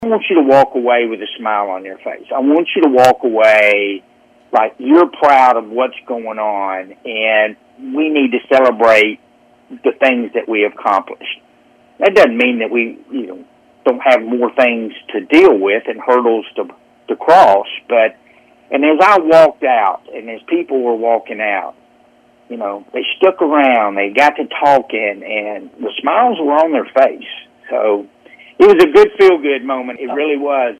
I want you to walk away with a smile on your face. I want you to walk away like you're proud of what's going on, and we need to celebrate the things that we accomplished. That doesn't mean that we, don't have more things to deal with and hurdles to cross. But, and as I walked out, and as people were walking out, they stuck around, they got to talking, and the smiles were on their face. So it was a good feel-good moment. It really was.